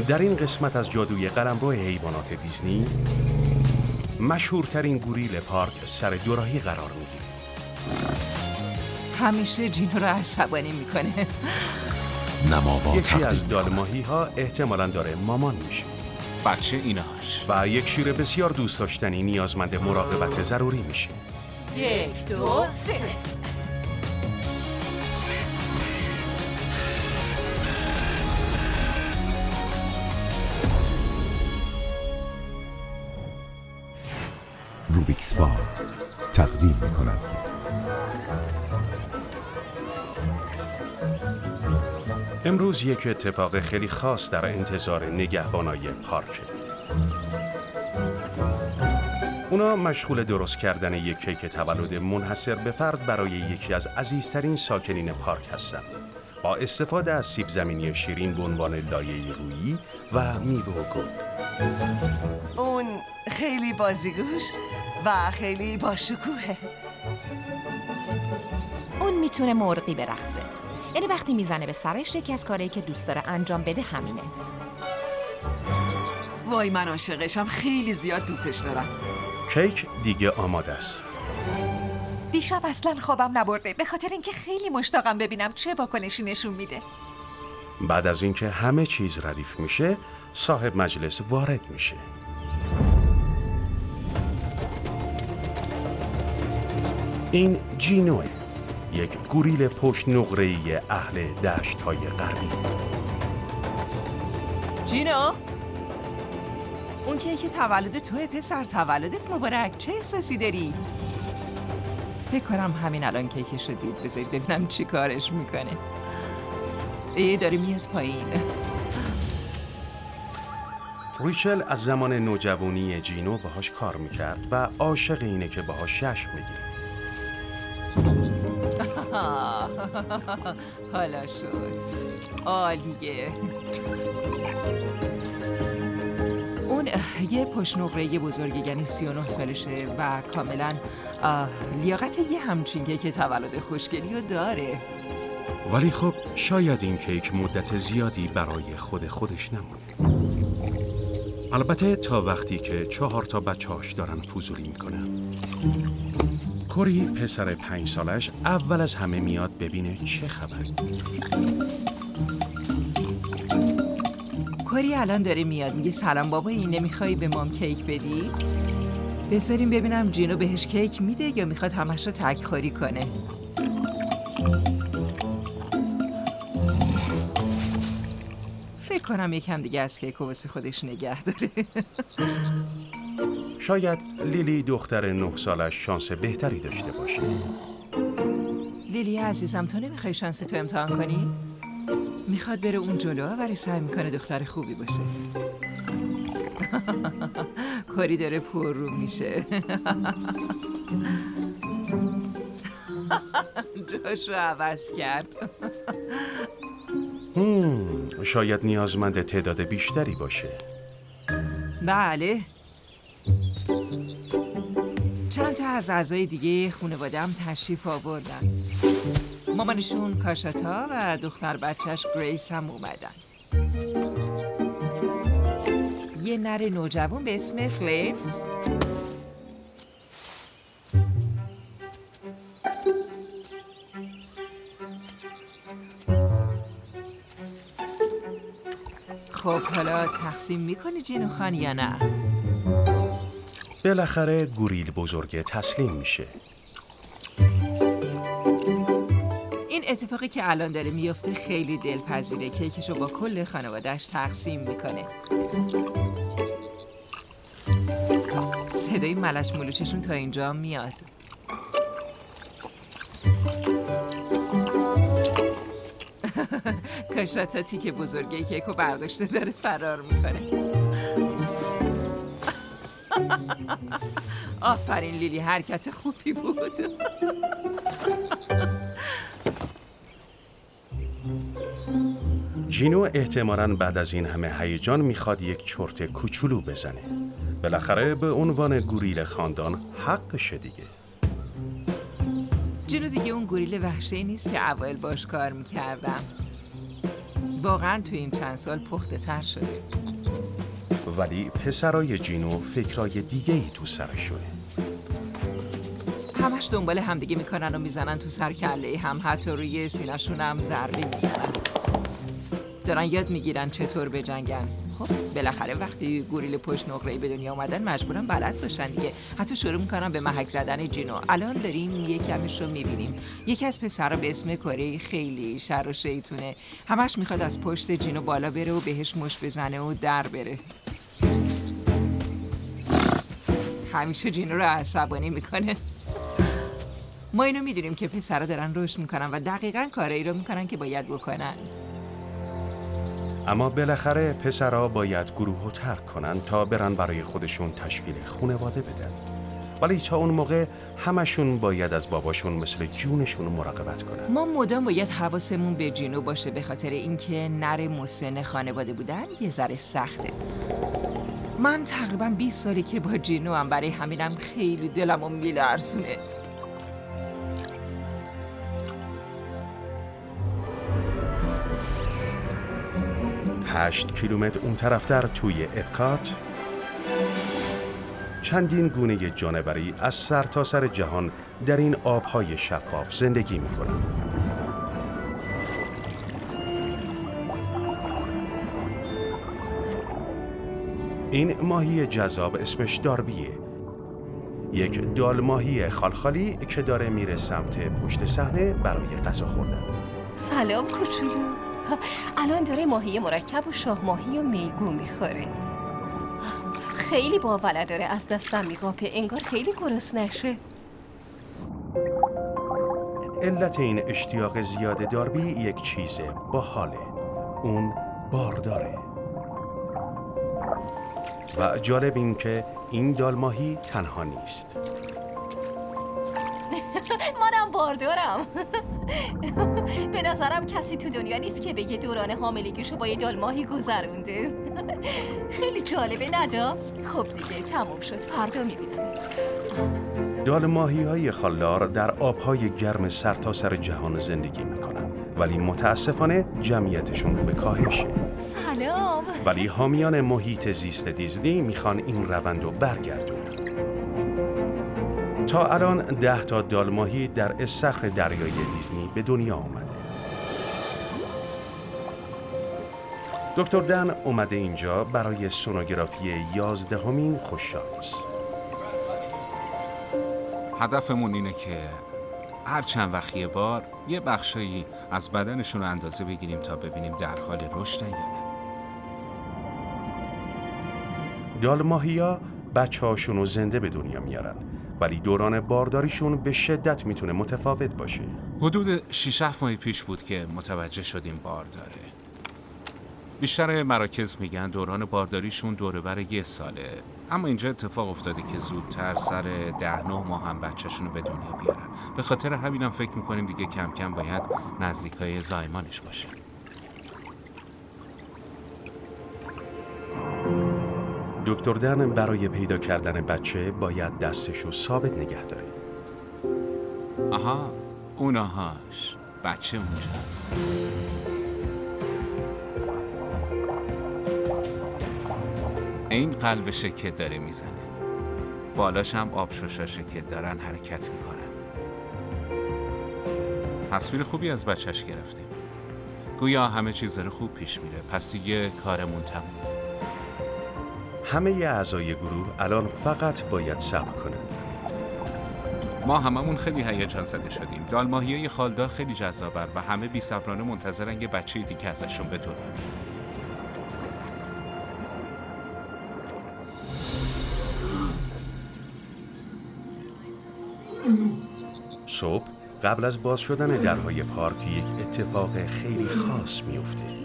در این قسمت از جادوی قلمرو حیوانات دیزنی مشهورترین گوریل پارک سر دوراهی قرار میگیره. همیشه جینو رو عصبانی میکنه. یکی از دالماهی ها احتمالاً داره مامان میشه. بچه اینهاش. و یک شیر بسیار دوست داشتنی نیازمند مراقبت ضروری میشه. 1 2 3 روبیکس فام تقدیم می‌کند. امروز یک اتفاق خیلی خاص در انتظار نگهبانای پارکه. اونا مشغول درست کردن یک کیک تولد منحصر به فرد برای یکی از عزیزترین ساکنین پارک هستن، با استفاده از سیب زمینی شیرین به عنوان لایه‌ای رویی و میوه و گل. اون خیلی بازیگوش و خیلی باشکوهه. اون میتونه مرغی برقصه، یعنی وقتی میزنه به سرش یکی از کارهایی که دوست داره انجام بده همینه. وای من عاشقشم، خیلی زیاد دوستش دارم. کیک دیگه آماده است. دیشب اصلا خوابم نبرده به خاطر اینکه خیلی مشتاقم ببینم چه واکنشی نشون میده. بعد از اینکه همه چیز ردیف میشه، صاحب مجلس وارد میشه. این جینوه، یک گوریل پشت نقره‌ای اهل دشت‌های غربی. جینو؟ اون کیک تولد توی پسر، تولدت مبارک. چه احساسی داری؟ فکر کنم همین الان کیکش رو دید. بذارید ببینم چی کارش میکنه. داره میاد پایین. ریچل از زمان نوجوانی جینو باهاش کار میکرد و عاشق اینه که باهاش جشن بگیره. حالا شد. عالیه. اون یه پشنقره بزرگی، یعنی 39 سالشه و کاملا لیاقت یه همچین کیک تولد خوشگلی رو داره. ولی خب شاید این کیک مدت زیادی برای خودش نمونه. البته تا وقتی که 4 تا بچه‌هاش دارن فضولی میکنن. کوری پسر 5 سالش اول از همه میاد ببینه چه خبره. کوری الان داره میاد، میگه سلام بابایی، نمیخوای به مام کیک بدی؟ بذاریم ببینم جینو بهش کیک میده یا میخواد همش رو تک‌خوری کنه. فکر کنم یکم دیگه از کیک و واسه خودش نگه داره. شاید لیلی دختر 9 سالش شانس بهتری داشته باشه. لیلی عزیزم، تو نمیخوای شانس تو امتحان کنی؟ میخواد بره اون جلو ولی سعی میکنه دختر خوبی باشه. کوری داره پر رو میشه. جاشو عوض کرد. شاید نیازمند تعداد بیشتری باشه. بله. چند تا از اعضای دیگه خانواده‌ام تشریف آوردن. مامانشون کاشاتا و دختر بچهش گریس هم اومدن. یه نر نوجوان به اسم فلیپس. خب حالا تقسیم میکنی جینو خان یا نه؟ بالاخره گوریل بزرگ تسلیم میشه. این اتفاقی که الان داره میفته خیلی دلپذیره. کیکشو با کل خانواده‌اش تقسیم میکنه. صدای ملش ملوچشون تا اینجا میاد. کاشاتا تیکه بزرگی کیکو برداشته داره فرار میکنه. آفرین لیلی، حرکت خوبی بود. جینو احتمالاً بعد از این همه هیجان میخواد یک چرت کوچولو بزنه. بالاخره به عنوان گوریل خاندان حقشه دیگه. جینو دیگه اون گوریل وحشی نیست که اوایل باش کار میکردم. واقعا تو این چند سال پخته تر شده. ولی پسرای جینو فکرای دیگه ای تو سرشونه. همش دنبال همدیگه میکنن و میزنن تو سر کله هم، حتی روی سینه‌شون هم ضربه میزنن. دارن یاد میگیرن چطور بجنگن. خب بالاخره وقتی گوریل پشت نقره‌ای به دنیا اومدن مجبورن بلد باشن دیگه. حتی شروع میکنن به محک زدن جینو. الان داریم یه کمیش رو میبینیم. یکی از پسرا به اسم کره خیلی شر و شیطونه. همش میخواد از پشت جینو بالا بره و بهش مش بزنه و در بره. همیشه جینو رو عصبانی میکنه. ما اینو میدونیم که پسرا دارن رشد میکنن و دقیقاً کارایی رو میکنن که باید بکنن. اما بالاخره پسرها باید گروه رو ترک کنن تا برن برای خودشون تشکیل خانواده بدن. ولی تا اون موقع همشون باید از باباشون مثل جونشون مراقبت کنن. ما مدام باید حواسمون به جینو باشه، به خاطر اینکه نر مسن خانواده بودن یه ذره سخته. من تقریباً 20 سالی که با جینو هم، برای همینم خیلی دلمو میلرزونه. هشت کیلومتر اون طرفتر توی اپکات چندین گونه جانوری از سرتاسر جهان در این آبهای شفاف زندگی میکنن. این ماهی جذاب اسمش داربیه، یک دال ماهی خالخالی که داره میره سمت پشت صحنه برای غذا خوردن. سلام کوچولو. الان داره ماهی مرکب و شاه ماهی و میگو میخوره. خیلی باوله داره، از دستم میقاپه، انگار خیلی گرسنشه. علت این اشتیاق زیاد داربی یک چیزه باحاله، اون بارداره. و جالب این که این دال ماهی تنها نیست. منم باردارم. به نظرم کسی تو دنیا نیست که بگه دوران حاملگیشو با یه دال ماهی گذرونده. خیلی جالبه ندامز؟ خب دیگه تموم شد، فردا میبینم. دال ماهی های خالدار در آبهای گرم سرتاسر جهان زندگی میکنن، ولی متاسفانه جمعیتشون رو به کاهشه. سلام. ولی حامیان محیط زیست دیزنی میخوان این روند رو برگردونن. تا الان 10 تا دال ماهی در استخر دریای دیزنی به دنیا اومده. دکتر دن اومده اینجا برای سونوگرافی 11مین خوششانس. هدفمون اینه که هر چند وقت یه بار یه بخشایی از بدنشون رو اندازه بگیریم تا ببینیم در حال رشدن یا نه. دال ماهیا بچه‌هاشون رو زنده به دنیا میارن، ولی دوران بارداریشون به شدت میتونه متفاوت باشه. حدود 6-7 ماه پیش بود که متوجه شدیم بارداره. بیشتر مراکز میگن دوران بارداریشون دوربر 1 ساله، اما اینجا اتفاق افتاده که زودتر سر 10-9 ماه هم بچه‌شون رو به دنیا بیارن. به خاطر همینم فکر میکنیم دیگه کم کم باید نزدیکای زایمانش باشه. دکتر دن برای پیدا کردن بچه باید دستشو ثابت نگه داره. آها، اونهاش، بچه اونجاست. این قلبشه که داره میزنه، بالاش هم آب ششاشه که دارن حرکت میکنن. تصویر خوبی از بچهش گرفتیم، گویا همه چیز داره خوب پیش میره، پس دیگه کارمون تمومه. همه اعضای گروه الان فقط باید صبر کنن. ما هممون خیلی هیجان زده شدیم. دال ماهیای خالدار خیلی جذابن و همه بی‌صبرانه منتظرن یه بچه دیگه ازشون به دنیا بیاد. صبح قبل از باز شدن درهای پارک یک اتفاق خیلی خاص میفته.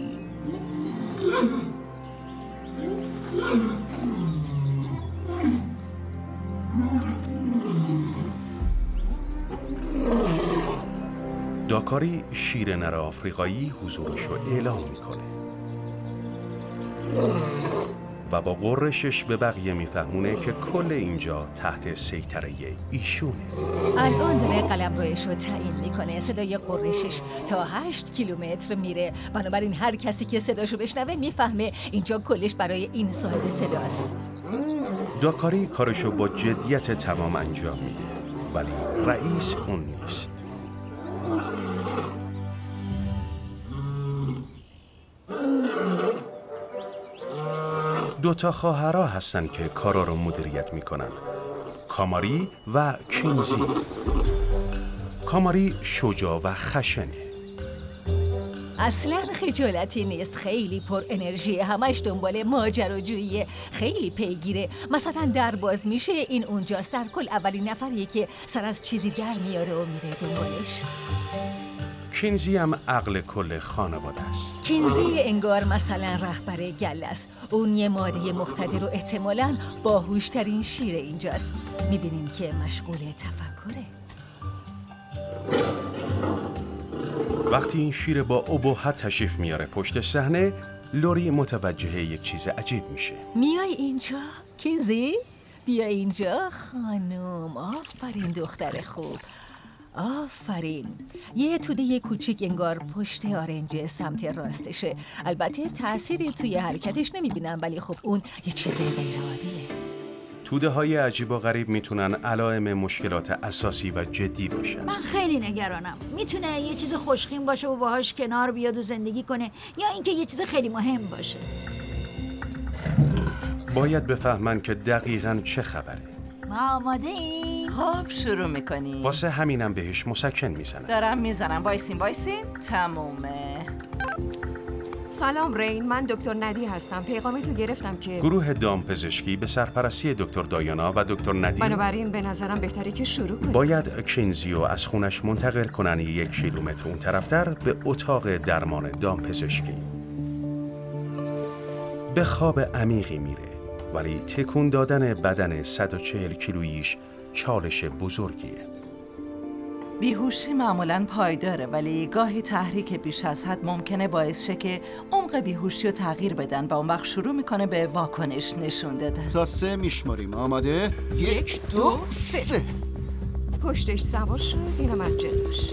داکاری شیر نر آفریقایی حضورش رو اعلام میکنه و با غرشش به بقیه میفهمونه که کل اینجا تحت سیطره ایشونه. الان داره قلمروش رو تعیین میکنه. صدای قرشش تا 8 کیلومتر میره. بنابراین هر کسی که صداشو بشنوه میفهمه اینجا کلش برای این صاحب صداست. داکاری کارشو با جدیت تمام انجام میده، ولی رئیس اون نیست. دوتا خواهرها هستن که کارا رو مدیریت میکنن، کاماری و کینزی. کاماری شجاع و خشنه. اصلا خجالتی نیست، خیلی پر انرژی، همش دنبال ماجراجوییه، خیلی پیگیره. مثلا در باز میشه این اونجاست، در کل اولین نفریه که سر از چیزی در میاره و میره دنبالش. کینزی هم عقل کل خانواده است. کینزی انگار مثلا رهبر گله است. اون یه ماده مقتدر و احتمالاً باهوشترین شیر اینجاست. میبینیم که مشغول تفکره. وقتی این شیر با ابهت تشریف میاره پشت صحنه، لوری متوجه یک چیز عجیب میشه. میای اینجا؟ کینزی؟ بیا اینجا خانم. آفرین دختر خوب. آفرین. یه توده کوچیک انگار پشت آرنج سمت راستشه. البته تأثیری توی حرکتش نمیبینم، ولی خب اون یه چیز غیرعادیه. توده های عجیب و غریب میتونن علائم مشکلات اساسی و جدی باشن. من خیلی نگرانم. میتونه یه چیز خوشخیم باشه و باهاش کنار بیاد و زندگی کنه، یا اینکه یه چیز خیلی مهم باشه. باید بفهمن که دقیقاً چه خبره. ما آماده ایم؟ خب شروع میکنیم. واسه همینم بهش مسکن میزنن. دارم میزنم. وایسین. تمومه. سلام رین، من دکتر ندی هستم. پیغامتو گرفتم که گروه دامپزشکی به سرپرستی دکتر دایانا و دکتر ندی، بنابراین به نظرم بهتره که شروع کنیم. باید کینزیو از خونش منتقل کنن 1 کیلومتر اون طرفتر به اتاق درمان دامپزشکی. به خواب عمیقی میره، ولی تکون دادن بدن 140 کیلوییش چالش بزرگیه. بیهوشی معمولاً پایداره، ولی گاهی تحریک بیش از حد ممکنه باعث شه که عمق بیهوشی رو تغییر بدن و اون وقت شروع میکنه به واکنش نشون دادن. تا 3 میشماریم. آماده؟ 1 2 3. پشتش سوار شد، اینم از جلوش.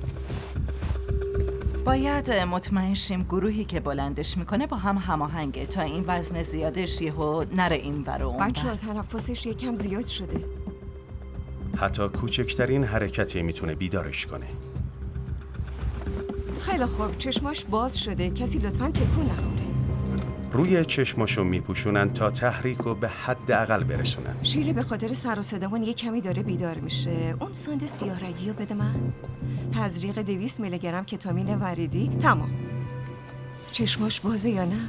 باید مطمئن شیم گروهی که بلندش میکنه با هم هماهنگه تا این وزن زیادش یهو نره این ور و اون ور. بچه‌ها تنفسش یکم زیاد شده. حتی کوچکترین حرکتی میتونه بیدارش کنه. خیلی خوب، چشماش باز شده. کسی لطفاً تکون نخوره. روی چشماشو میپوشونن تا تحریک رو به حداقل برسونن. شیره به خاطر سر و صدامون یه کمی داره بیدار میشه. اون سوند سیاه رنگی رو بده من. تزریق 200 میلی گرم کتامین وریدی. تمام. چشماش بازه یا نه؟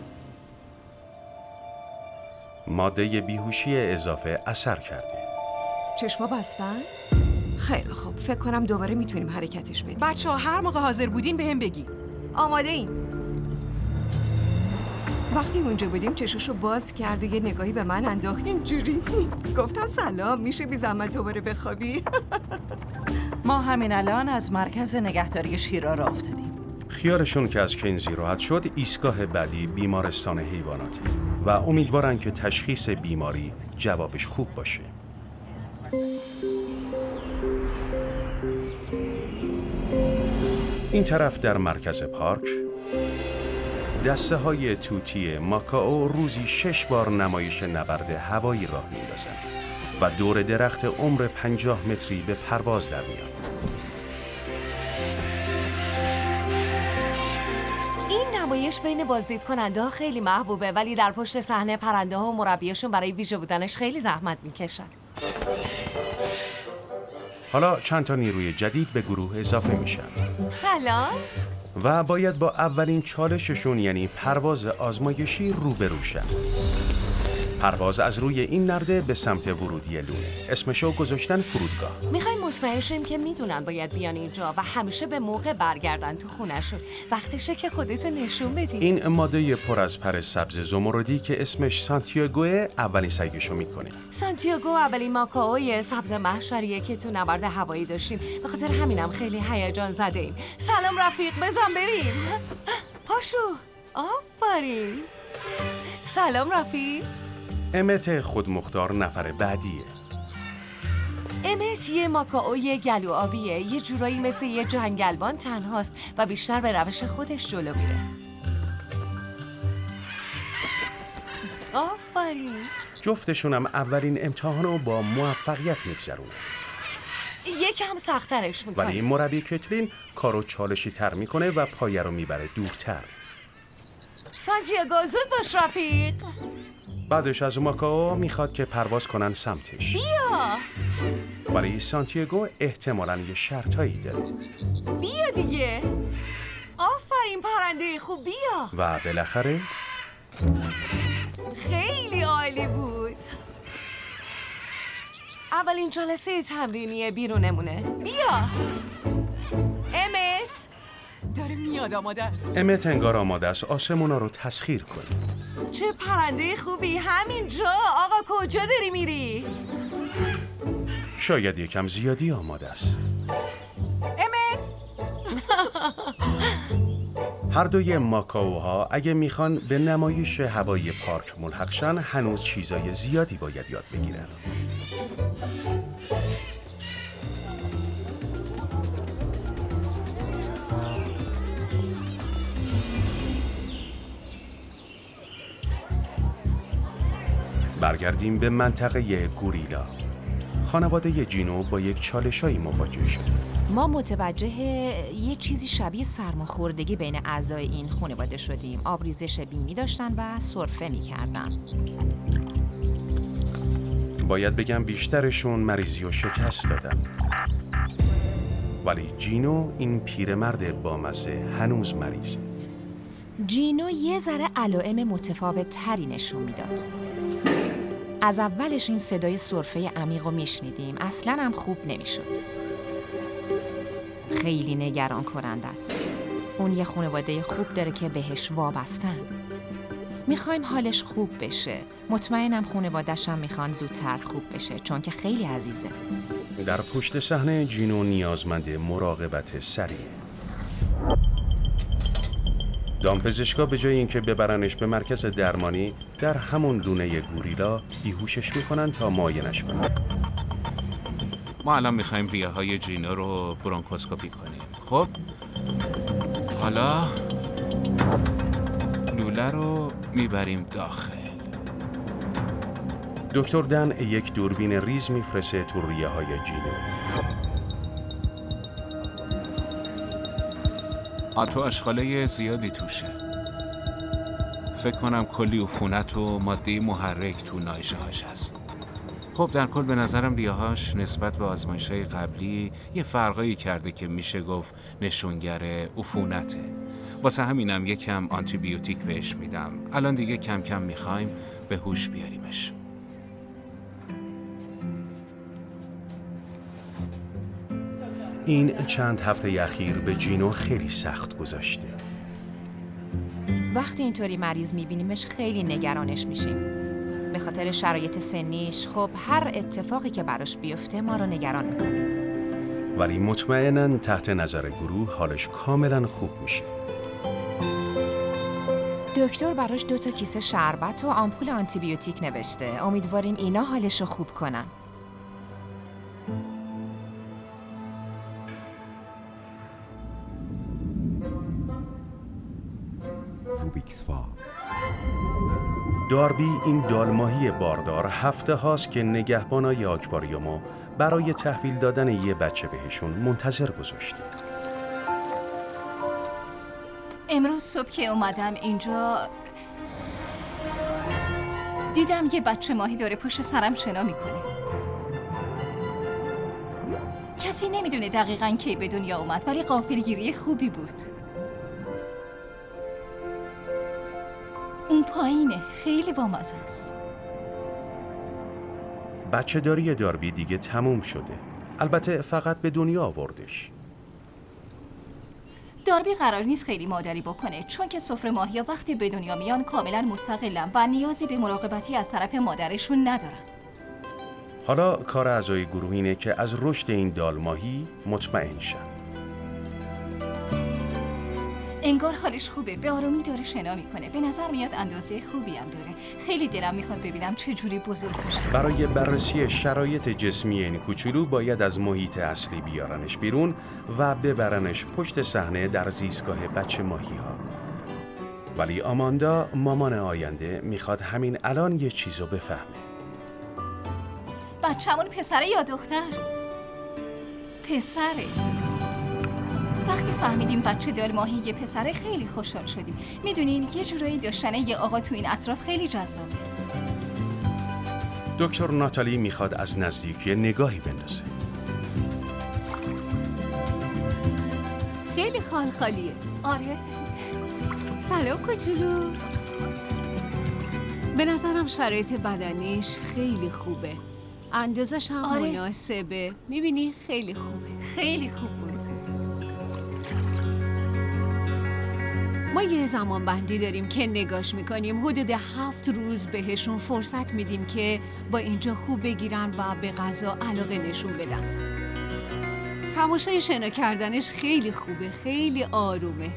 ماده بیهوشی اضافه اثر کرده. چشما بستن؟ خیلی خوب، فکر کنم دوباره میتونیم حرکتش بدیم. بچه‌ها هر موقع حاضر بودین بهم بگین. آماده ایم. وقتی اونجا بودیم چشوشو باز کرد و یه نگاهی به من انداخت. اینجوری گفتم سلام، میشه بی زحمت دوباره بخوابی؟ ما همین الان از مرکز نگهداری شیرا راه افتادیم. خیالشون که از کینزی راحت شد، ایستگاه بعدی بیمارستان حیواناته و امیدوارن که تشخیص بیماری جوابش خوب باشه. این طرف در مرکز پارک، دسته های توتی ماکائو روزی 6 بار نمایش نبرد هوایی راه میندازن و دور درخت عمر 50 متری به پرواز در میاد. این نمایش بین بازدید کننده ها خیلی محبوبه، ولی در پشت صحنه پرنده ها و مربیاشون برای ویژه بودنش خیلی زحمت میکشن. حالا چند تا نیروی جدید به گروه اضافه میشن. سلام. و باید با اولین چالششون یعنی پرواز آزمایشی روبرو شن. پرواز از روی این نرده به سمت ورودی لونه. اسمشو گذاشتن فرودگاه. میخوایم مطمئن شیم که میدونن باید بیان اینجا و همیشه به موقع برگردن تو خونه‌شون. وقتشه که خودتو نشون بدی. این ماده پر از پر سبز زمردی که اسمش سانتیاگوه اولین سعیشو میکنه. سانتیاگو اولین ماکائوی سبز محشریه که تو نبرد هوایی داشتیم. به خاطر همینم خیلی هیجان زده ایم. سلام رفیق، بزن بریم. پاشو. آفرین. سلام رفیق. امت خودمختار نفر بعدیه. امت یه ماکائوی گلو آبیه، یه جورایی مثل یه جنگلبان تنهاست و بیشتر به روش خودش جلو میره. آفرین. جفتشونم اولین امتحان رو با موفقیت میگذرونن. یکم سخت‌ترش میکنه. ولی مربی کتلین کارو چالشی تر میکنه و پایه رو میبره دورتر. سانتیاگو زود باش رفیق. بعدش از ماکائو میخواد که پرواز کنن سمتش. بیا. ولی سانتیاگو احتمالاً یه شرطایی داره. بیا دیگه. آفرین پرنده خوب، بیا. و بالاخره خیلی عالی بود. اولین جلسه تمرینی بیرونمونه. بیا. امت داره میاد، آماده است. امت انگار آماده است آسمونا رو تسخیر کنه. چه پرنده خوبی، همینجا. آقا کجا داری میری؟ شاید یکم زیادی آماده است. امت هر دوی ماکائوها اگه میخوان به نمایش هوایی پارک ملحق شن هنوز چیزای زیادی باید یاد بگیرن. برگردیم به منطقه گوریلا. خانواده جینو با یک چالشایی مواجه شد. ما متوجه یه چیزی شبیه سرماخوردگی بین اعضای این خانواده شدیم. آبریزش بینی داشتن و سرفه می‌کردن. باید بگم بیشترشون مریضی و شکست دادن. ولی جینو، این پیرمرد بامزه، هنوز مریضه. جینو یه ذره علائم متفاوت تری نشون میداد. از اولش این صدای سرفه عمیق رو میشنیدیم، اصلاً هم خوب نمیشد. خیلی نگران کننده است. اون یه خانواده خوب داره که بهش وابستن. میخوایم حالش خوب بشه. مطمئنم خانواده‌ش هم میخوان زودتر خوب بشه چون که خیلی عزیزه. در پشت صحنه جینو نیازمند مراقبت سریعه. دامپزشکا به جای اینکه ببرنش به مرکز درمانی در همون دونه گوریلا بیهوشش میکنن تا معاینش کنن. ما الان میخوایم ریه‌های جینو رو برونکوسکوپی کنیم. خب حالا لوله رو میبریم داخل. دکتر دن یک دوربین ریز میفرسته تو ریه‌های جینو. آتو اشغاله زیادی توشه. فکر کنم کلی عفونت و ماده محرک تو نایشه‌هاش هست. خب در کل به نظرم ریه‌هاش نسبت به آزمایش‌های قبلی یه فرقایی کرده که میشه گفت نشونگر عفونته. واسه همینم یکم آنتی بیوتیک بهش میدم. الان دیگه کم کم میخوایم به هوش بیاریمش. این چند هفته اخیر به جینو خیلی سخت گذشته. وقتی اینطوری مریض میبینیمش خیلی نگرانش میشیم. به خاطر شرایط سنیش، خب هر اتفاقی که براش بیفته ما رو نگران میکنه. ولی مطمئناً تحت نظر گروه حالش کاملا خوب میشه. دکتر براش 2 کیسه شربت و آمپول آنتی بیوتیک نوشته. امیدواریم اینا حالش رو خوب کنن. روبیکس فا. داربی این دالماهی باردار هفته هاست که نگهبانای آکواریومو برای تحویل دادن یه بچه بهشون منتظر گذاشته. امروز صبح که اومدم اینجا دیدم یه بچه ماهی داره پشت سرم شنا میکنه. کسی نمیدونه دقیقاً کی به دنیا اومد ولی غافلگیری خوبی بود. اون پایینه، خیلی بامزه است. بچه داری داربی دیگه تموم شده. البته فقط به دنیا آوردش. داربی قرار نیست خیلی مادری بکنه چون که سفره ماهیا وقتی به دنیا میان کاملا مستقلن و نیازی به مراقبتی از طرف مادرشون ندارن. حالا کار اعضای گروه اینه که از رشد این دالماهی مطمئن شن. انگار حالش خوبه، به آرامی داره شنا میکنه. به نظر میاد اندازه خوبی هم داره. خیلی دلم میخواد ببینم چه جوری بزرگ بشه. برای بررسی شرایط جسمی این کوچولو باید از محیط اصلی بیارنش بیرون و ببرنش پشت صحنه در زیستگاه بچه ماهی‌ها. ولی آماندا مامان آینده میخواد همین الان یه چیزو بفهمه. بچه‌مون پسره یا دختر؟ پسره. وقتی فهمیدیم بچه دلماهی یه پسره خیلی خوشحال شدیم. میدونین یه جورایی داشتن یه آقا تو این اطراف خیلی جذابه. دکتر ناتالی میخواد از نزدیک یه نگاهی بندازه. خیلی خالیه. آره. سلام کوچولو. به نظرم شرایط بدنیش خیلی خوبه. اندازش هم آره. مناسبه. میبینی خیلی خوبه. خیلی خوب بود. ما یه زمان بندی داریم که نگاش میکنیم. حدود 7 روز بهشون فرصت میدیم که با اینجا خوب بگیرن و به غذا علاقه نشون بدن. تماشای شنا کردنش خیلی خوبه. خیلی آرومه.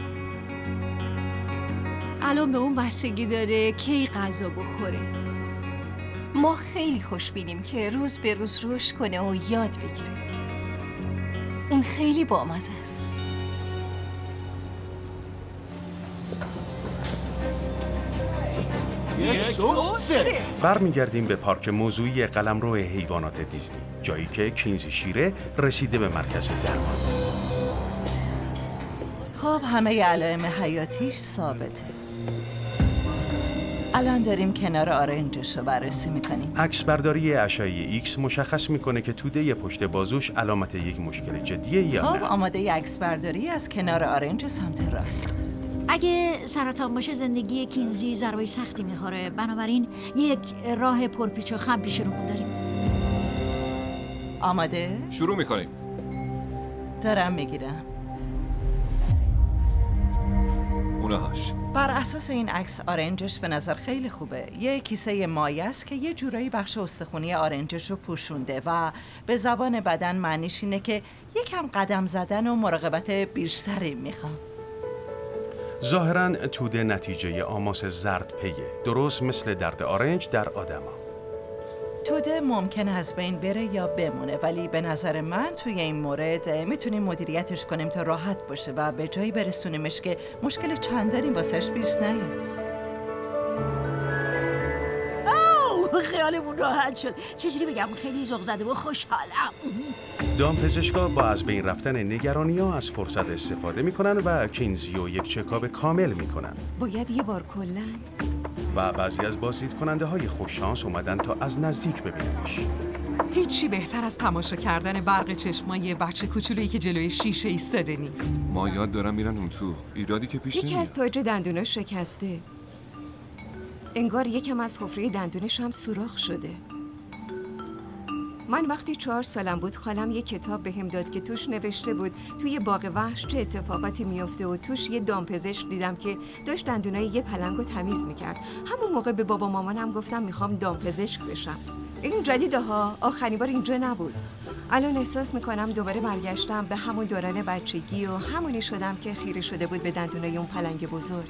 الان به اون بستگی داره کی غذا بخوره. ما خیلی خوشبینیم که روز به روز رشد کنه و یاد بگیره. اون خیلی بامزه است. یک دو سه. برمیگردیم به پارک موضوعی قلمرو حیوانات دیزنی، جایی که کینزی شیره رسیده به مرکز درمان. خب همه علائم حیاتیش ثابته. الان داریم کنار آرنجش رو بررسی میکنیم. عکس برداری اشعه ایکس مشخص میکنه که توده پشت بازوش علامت یک مشکل جدیه یا خب نه. آماده عکس برداری از کنار آرنج سمت راست. اگه سرطان باشه زندگی کینزی ضربه سختی میخوره، بنابراین یک راه پرپیچ و خم پیش رو داریم. آماده؟ شروع میکنیم. دارم میگیرم. اونهاش. بر اساس این عکس آرنجش به نظر خیلی خوبه. یه کیسه مایع است که یه جورایی بخش استخونی آرنجش رو پوشونده و به زبان بدن معنیش اینه که یکم قدم زدن و مراقبت بیشتری میخوام. ظاهراً توده نتیجه آماس زرد پیه، درست مثل درد آرنج در آدما. توده ممکنه از بین بره یا بمونه، ولی به نظر من توی این مورد میتونیم مدیریتش کنیم تا راحت باشه و به جایی برسونیمش که مشکل چندانی واسش پیش نیاد. خیالمون راحت شد. چجوری بگم، خیلی ذوق زده و خوشحالم. دامپزشکا با از بین رفتن نگرانی‌ها از فرصت استفاده میکنن و کینزی رو یک چکاپ کامل میکنن. باید یه بار کلن. و بعضی از بازدید کننده های خوششانس اومدن تا از نزدیک ببیننش. هیچی بهتر از تماشا کردن برق چشمای بچه کوچولویی که جلوی شیشه ایستاده نیست. ما یاد دارم میرن اون تو. ایرادی که پیش یکی نمیاد. از تاج دندوناش شکسته. انگار یکم از حفره دندونش هم سوراخ شده. من وقتی 4 سالم بود خالم یه کتاب بهم داد که توش نوشته بود توی باغ وحش چه اتفاقاتی میفته و توش یه دامپزشک دیدم که داشت دندونای یه پلنگو تمیز میکرد. همون موقع به بابا مامانم گفتم میخوام دامپزشک بشم. این جدیده ها، آخرین بار اینجا نبود. الان احساس میکنم دوباره برگشتم به همون دوران بچگی و همونی شدم که خیره شده بود به دندونای اون پلنگ بزرگ.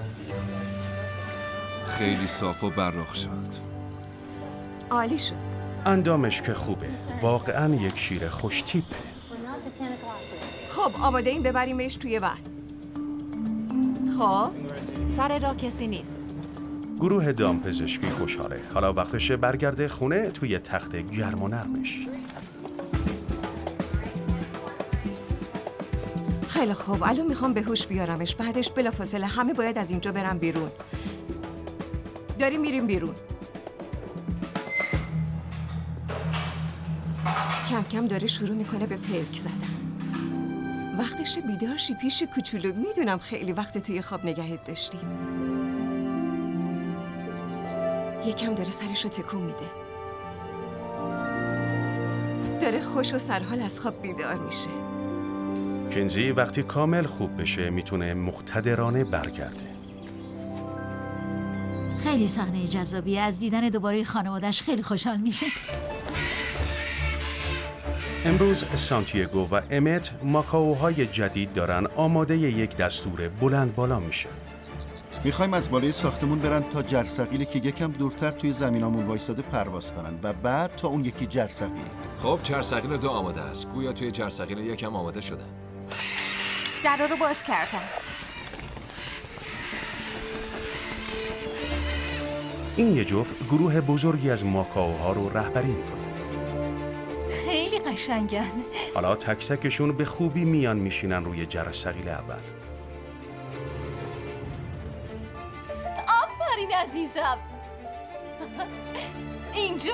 خیلی صاف و براق شد. عالی شد. اندامش که خوبه، واقعا یک شیر خوش تیپه. خب آماده این ببریمش توی ون. خب سر راه کسی نیست. گروه دامپزشکی خوشحاله. حالا وقتشه برگرده خونه توی تخت گرم و نرمش. خیلی خوب، الان میخوام به هوش بیارمش. بعدش بلافاصله همه باید از اینجا برن بیرون. داریم میریم بیرون. کم کم داره شروع میکنه به پلک زدن. وقتش بیدار شی پیش کوچولو. میدونم خیلی وقت توی خواب نگهت داشتیم. یکم داره سرشو تکون میده. داره خوش و سرحال از خواب بیدار میشه. کینزی وقتی کامل خوب بشه میتونه مقتدرانه برگرده. خیلی صحنه جذابیه. از دیدن دوباره خانواده‌اش خیلی خوشحال میشه. امروز سانتیاگو و امت ماکائوهای جدید دارن آماده یک دستور بلند بالا میشن. میخوایم از بالای ساختمون برن تا جرثقیلی که یکم دورتر توی زمینامون وایساده پرواز کنن و بعد تا اون یکی جرثقیل. خب جرثقیل 2 آماده است. گویا توی جرثقیل 1 هم آماده شدن. در رو باز کردم. این یه جفت گروه بزرگی از ماکائوها رو رهبری میکنه. خیلی قشنگن. حالا تک تکشون به خوبی میان میشینن روی جرثقیل اول. آفرین عزیزم. اینجا.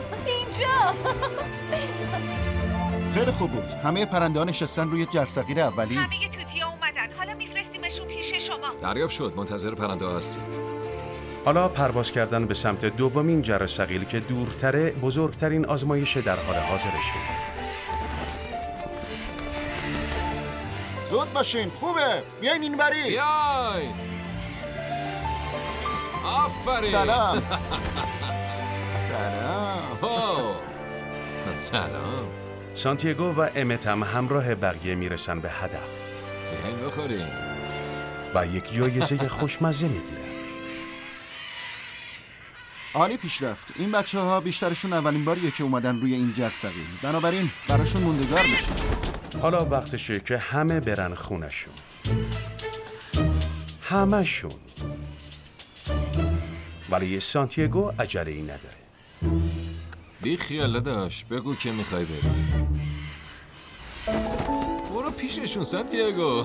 خیلی خوب بود. همه پرنده ها نشستن روی جرثقیل اولی. همه توتیا اومدن. حالا میفرستیمشون پیش شما. دریافت شد. منتظر پرنده ها هستیم. حالا پرواز کردن به سمت دومین جرثقیل که دورتره بزرگترین آزمایش در حال حاضرش شده. زود باشین. خوبه. بیاین اینوری. بیاین. آفرین. سلام. سلام. سانتیاگو و امت هم همراه بقیه میرسن به هدف. بیاین بخورین. و یک جایزه خوشمزه میگیرن. عالی پیش رفت. این بچه‌ها بیشترشون اولین باریه که اومدن روی این جرثقیل. بنابراین براشون موندگار میشه. حالا وقتشه که همه برن خونشون. همشون. ولی سانتیاگو عجله‌ای نداره. بی خیاله داشت. بگو که میخوای بری. برو پیششون سانتیاگو.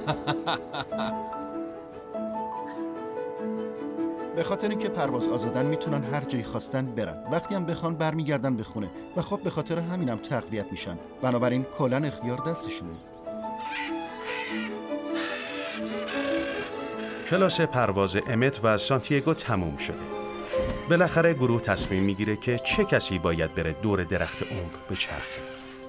به خاطر اینکه پرواز آزادن میتونن هر جایی خواستن برن. وقتی هم بخوان برمیگردن به خونه و خب به خاطر همینم تقویت میشن. بنابراین کلاً اختیار دستشونه. کلاس پرواز امت و سانتیاگو تموم شده. بالاخره گروه تصمیم میگیره که چه کسی باید بره دور درخت عمر بچرخه.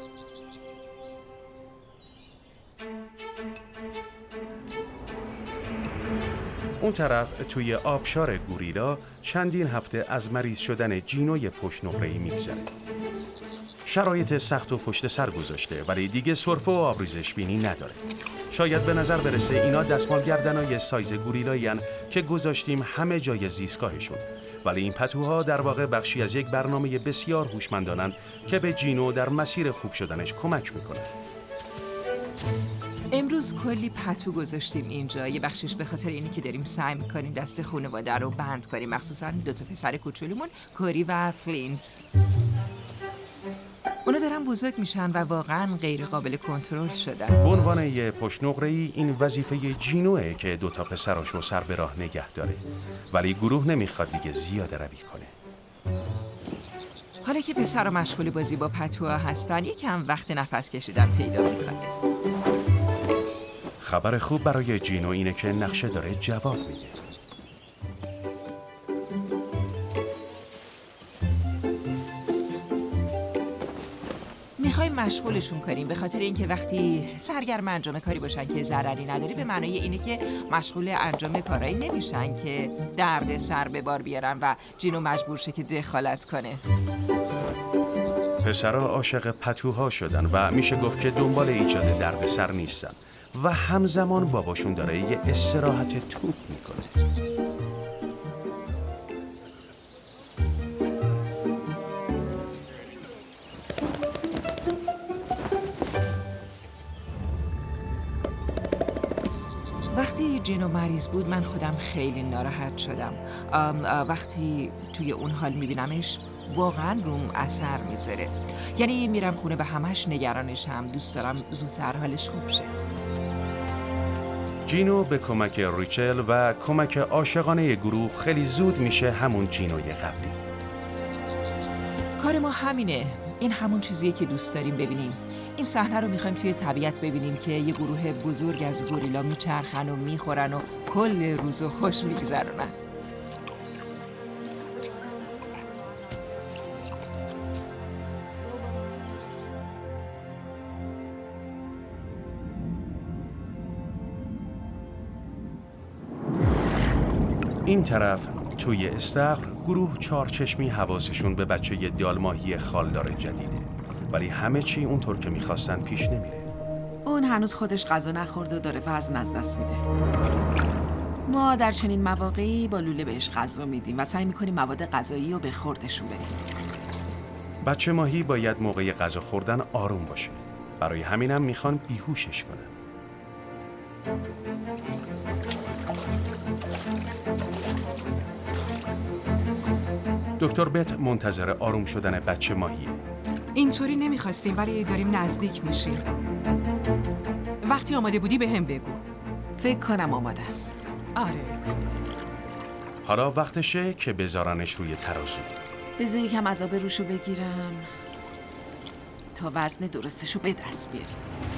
اون طرف توی آبشار گوریلا چندین هفته از مریض شدن جینوی پشت‌نقره‌ای میگذره. شرایط سخت و پشت سر گذاشته ولی دیگه سرفه و آبریزش بینی نداره. شاید به نظر برسه اینا دستمال گردنای سایز گوریلایین که گذاشتیم همه جای زیستگاهشون، ولی این پتوها در واقع بخشی از یک برنامه بسیار هوشمندانن که به جینو در مسیر خوب شدنش کمک میکنه. امروز کلی پتو گذاشتیم اینجا. یه بخشش به خاطر اینی که داریم سعی میکنیم دست خانواده رو بند کنیم، مخصوصا 2 پسر کوچولومون کوری و فلینت. اونا دارن بزرگ میشن و واقعا غیر قابل کنترل شدن. به عنوان یه پشت‌نقره‌ای این وظیفه جینوه که 2 پسراشو سر به راه نگه داره، ولی گروه نمیخواد دیگه زیاده روی کنه. حالا که پسرها مشغول بازی با پتوها هستن یکم وقت نفس کشیدن پیدا میکنه. خبر خوب برای جینو اینه که نقشه داره جواب میده. میخوایم مشغولشون کنیم به خاطر اینکه وقتی سرگرم انجام کاری باشن که ضرری نداره به معنای اینه که مشغول انجام کارایی نمیشن که درد سر به بار بیارن و جینو مجبور شه که دخالت کنه. پسرها عاشق پتوها شدن و میشه گفت که دنبال ایجاد درد سر نیستن و همزمان باباشون داره یه استراحت توپ میکنه. وقتی جینو مریض بود من خودم خیلی ناراحت شدم. وقتی توی اون حال میبینمش واقعا روم اثر میذاره. یعنی میرم خونه و همش نگرانشم. دوست دارم زودتر حالش خوب شه. جینو به کمک ریچل و کمک عاشقانه گروه خیلی زود میشه همون جینوی قبلی. کار ما همینه. این همون چیزیه که دوست داریم ببینیم. این صحنه رو میخوایم توی طبیعت ببینیم که یه گروه بزرگ از گوریلا میچرخن و میخورن و کل روزو خوش میگذرونن. این طرف توی استخر گروه چارچشمی حواسشون به بچه دالماهی خالدار جدیده ولی همه چی اونطور که میخواستن پیش نمیره. اون هنوز خودش غذا نخورد و داره وزن از دست میده. ما در چنین مواقعی با لوله بهش غذا میدیم و سعی میکنیم مواد غذایی رو به خوردشون بدیم. بچه ماهی باید موقع غذا خوردن آروم باشه. برای همینم میخوان بیهوشش کنن. دکتر بت منتظر آروم شدن بچه ماهیه. اینطوری نمیخواستیم ولی داریم نزدیک میشیم. وقتی آماده بودی به هم بگو. فکر کنم آماده است. آره. حالا وقتشه که بذارنش روی ترازو. بذار یکم عذاب روشو بگیرم تا وزن درستشو به دست بیاریم.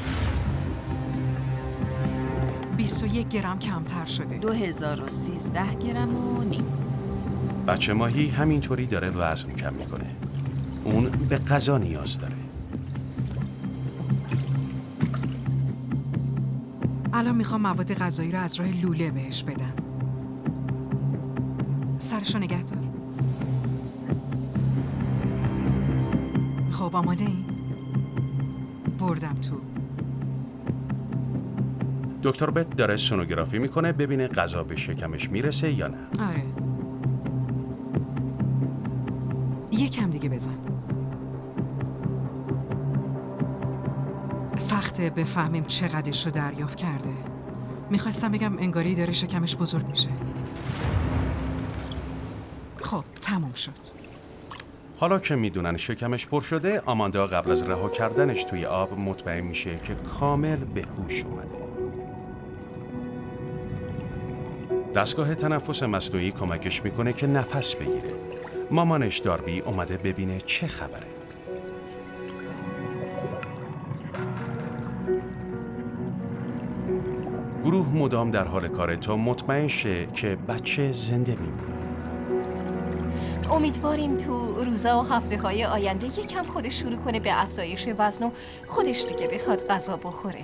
21 گرم کمتر شده. 2013 گرم و نیم. بچه ماهی همینطوری داره وزن کم میکنه. اون به غذا نیاز داره. الان میخوام مواد غذایی رو از راه لوله بهش بدم. سرشو نگه دار. خب آماده این؟ بردم تو. دکتر بت داره سونوگرافی میکنه ببینه غذا به شکمش میرسه یا نه. آره. یکم دیگه بزن. سخته بفهمیم چقدرش رو دریافت کرده. میخواستم بگم انگاری داره شکمش بزرگ میشه. خب تموم شد. حالا که میدونن شکمش پر شده، آماندا قبل از رها کردنش توی آب مطمئن میشه که کامل به هوش اومده. دستگاه تنفس مصنوعی کمکش میکنه که نفس بگیره. مامانش داربی اومده ببینه چه خبره. گروه مدام در حال کاره تا مطمئن شه که بچه زنده میمونه. امیدواریم تو روزا و هفته‌های آینده یکم خودش شروع کنه به افزایش وزن و خودش دیگه بخواد غذا بخوره.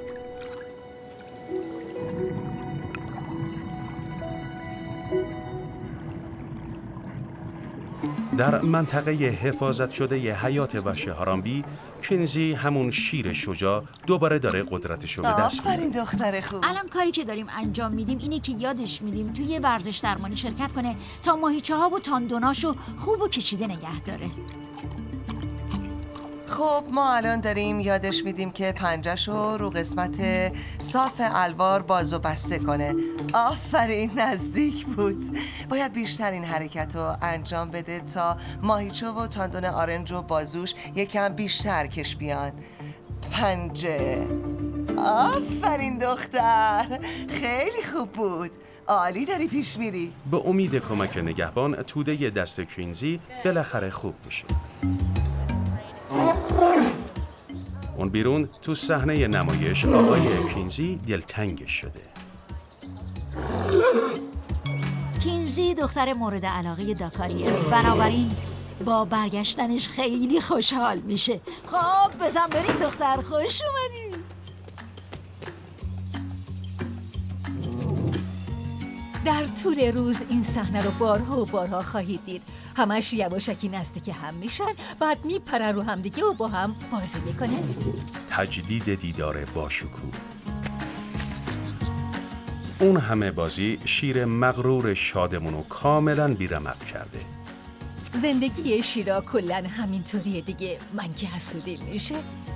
در منطقه حفاظت شده ی حیات وحش هارامبی، کنزی همون شیر شجاع دوباره داره قدرتشو به دست میاره. آفرین دختر خوب. الان کاری که داریم انجام میدیم اینه که یادش میدیم توی ورزش درمانی شرکت کنه تا ماهیچه ها و تاندوناشو خوب و کشیده نگه داره. خب ما الان داریم یادش میدیم که پنجه‌شو رو قسمت صاف الوار باز و بسته کنه. آفرین، نزدیک بود. باید بیشتر این حرکت رو انجام بده تا ماهیچه و تاندون آرنج و بازوش یکم بیشتر کش بیان. پنجه. آفرین دختر، خیلی خوب بود. عالی داری پیش میری. به امید کمک نگهبان، توده دست کنزی بالاخره خوب میشه. اون بیرون تو صحنه نمایش آقای کینزی دلتنگش شده. کینزی دختر مورد علاقه داکاریه، بنابراین با برگشتنش خیلی خوشحال میشه. خب بزن بریم دختر، خوش اومدی. در طول روز این صحنه رو بارها و بارها خواهید دید. همش یواشکی نزدیک هم میشن، بعد میپرن رو هم دیگه و با هم بازی میکنن. تجدید دیدار با شکوه. اون همه بازی شیر مغرور شادمونو کاملا بیرمق کرده. زندگی شیرا کلن همینطوریه دیگه. من که حسودی میشه.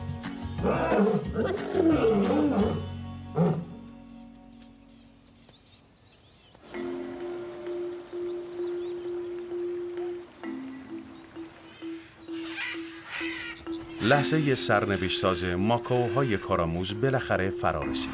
لحظه سرنوشت ساز ماکائوهای کارآموز بالاخره فرا رسید.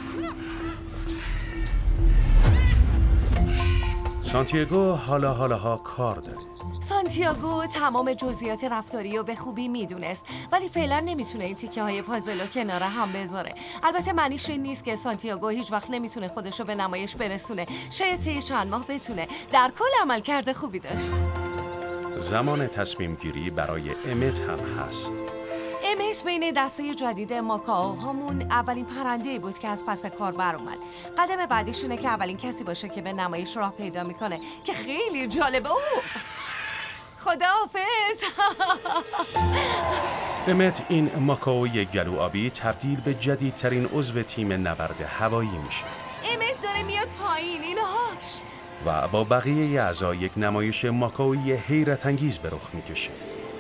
سانتیاگو حالا کار داره. سانتیاگو تمام جزئیات رفتاری رو به خوبی میدونست، ولی فعلا نمیتونه این تیکه های پازل رو کنار هم بذاره. البته معنیش این نیست که سانتیاگو هیچ وقت نمیتونه خودش رو به نمایش برسونه. شاید طی چند ماه بتونه. در کل عملکرد خوبی داشت. زمان تصمیم گیری برای امت هم هست. امت بین دسته جدید ماکائوهامون اولین پرنده بود که از پس کار بر اومد. قدم بعدیشونه که اولین کسی باشه که به نمایش راه پیدا میکنه که خیلی جالبه. خداحافظ. امت این ماکائوی گلو آبی تبدیل به جدیدترین عضو تیم نبرد هوایی میشه. امت داره میاد پایین، اینهاش. و با بقیه اعضا یک نمایش ماکائوی حیرت انگیز به رخ میکشه.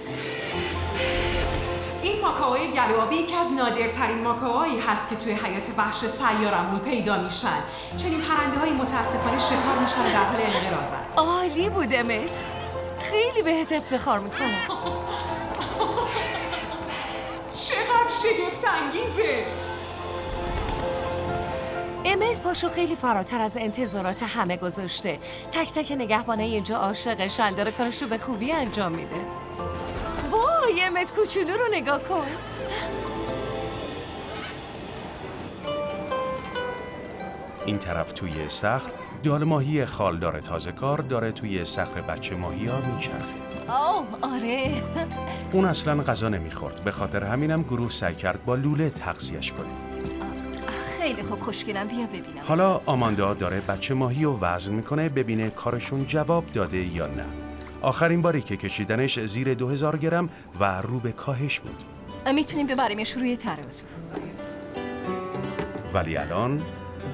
این ماکائوی گلوآبی یکی از نادرترین ماکائوهایی هست که توی حیات وحش سیارمون پیدا میشن. چنین پرنده‌هایی متاسفانه شکار میشن در حال انقراضن. عالی بود امت. خیلی بهت افتخار میکنم. چقدر شگفت انگیزه. امت پاشو خیلی فراتر از انتظارات همه گذاشته. تک تک نگهبانه اینجا عاشقشن، داره کارشو به خوبی انجام میده. وای امت کوچولو رو نگاه کن. این طرف توی صخر دال ماهی خالدار تازه کار داره توی صخر بچه ماهی ها میچرخه. آره. اون اصلا غذا نمیخورد، به خاطر همینم گروه سعی کرد با لوله تغذیه‌اش کنه. خیلی خوب، خوشگلم، بیا ببینم. حالا آماندا داره بچه ماهی رو وزن میکنه ببینه کارشون جواب داده یا نه. آخرین باری که کشیدنش زیر 2000 گرم و رو به کاهش بود. میتونیم ببریمش روی ترازو. ولی الان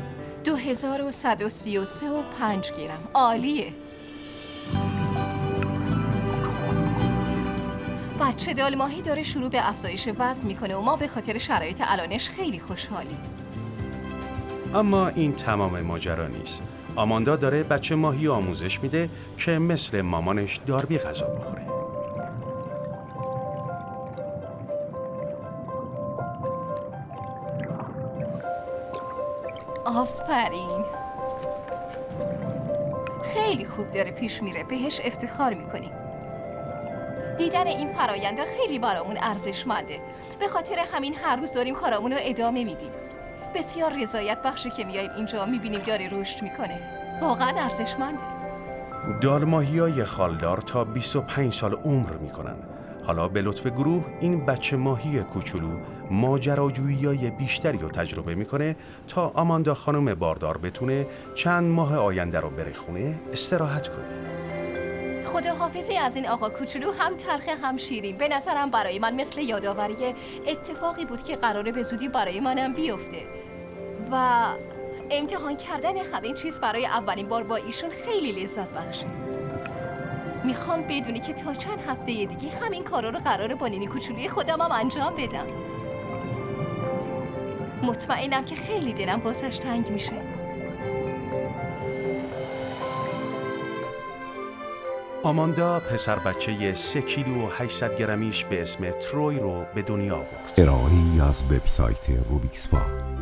2133.5 گرم. عالیه. بچه دال ماهی داره شروع به افزایش وزن میکنه و ما به خاطر شرایط الانش خیلی خوشحالیم. اما این تمام ماجرا نیست. آماندا داره بچه ماهی آموزش میده که مثل مامانش داربی غذا بخوره. آفرین. خیلی خوب داره پیش میره، بهش افتخار میکنیم. دیدن این فراینده خیلی برامون ارزشمنده. به خاطر همین هر روز داریم کارامون رو ادامه میدیم. بسیار رضایت بخشه که میاییم اینجا میبینیم داره رشد میکنه. واقعا ارزشمنده. دال ماهیای خالدار تا 25 سال عمر میکنن. حالا به لطف گروه این بچه ماهی کوچولو ماجراجویی‌های بیشتری رو تجربه میکنه تا آماندا خانم باردار بتونه چند ماه آینده رو بره خونه استراحت کنه. خداحافظی از این آقا کوچولو هم تلخ هم شیرین. به نظرم برای من مثل یادآوری اتفاقی بود که قراره به زودی برای منم بیفته و امتحان کردن همه چیز برای اولین بار با ایشون خیلی لذت بخشه. میخوام بدونی که تا چند هفته دیگه همین کارا رو قراره با نینی کوچولوی خودم هم انجام بدم. مطمئنم که خیلی دلم واسش تنگ میشه. آماندا پسر بچه 3 کیلو و 800 گرمیش به اسم تروی رو به دنیا آورد. ارائه‌ای از وبسایت روبیکس فا.